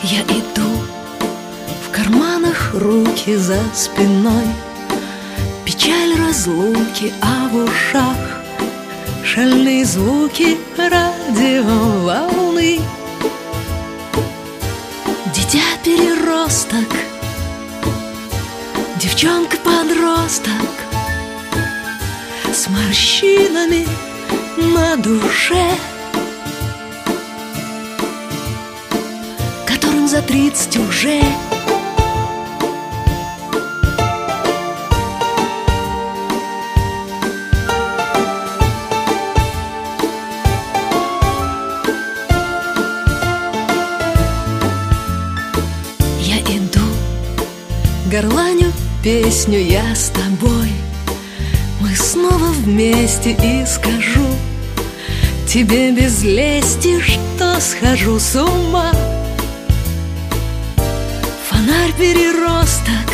Я иду, в карманах руки за спиной, печаль разлуки, а в ушах шальные звуки радиоволны. Дитя-переросток, девчонка-подросток с морщинами на душе, которым за 30 уже. Я иду, горланю песню я с тобой, мы снова вместе, и скажу тебе без лести, что схожу с ума. Фонарь-переросток,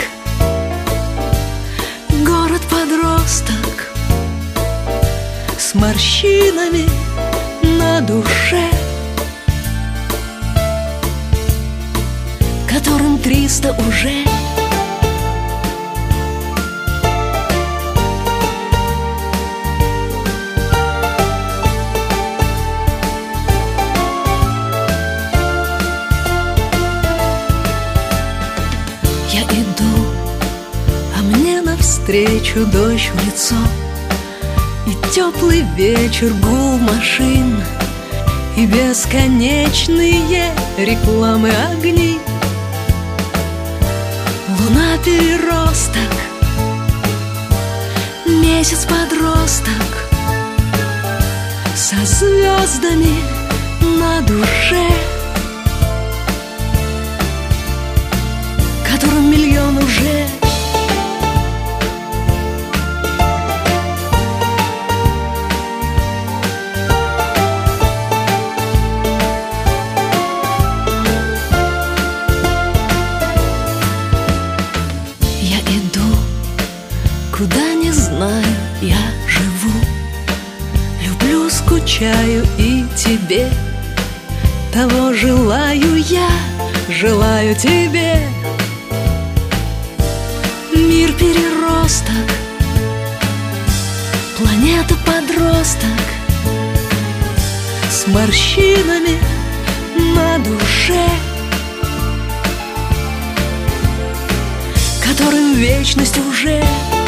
город-подросток с морщинами на душе, которым 300 уже. Я иду, а мне навстречу дождь в лицо, и теплый вечер, гул машин, и бесконечные рекламы, огни. Луна-переросток, месяц-подросток со звездами на душе, которым миллион уже. Я иду, куда не знаю, я живу, люблю, скучаю и тебе того желаю я, желаю тебе. Мир-переросток, планета-подросток с морщинами на душе, которым вечность уже.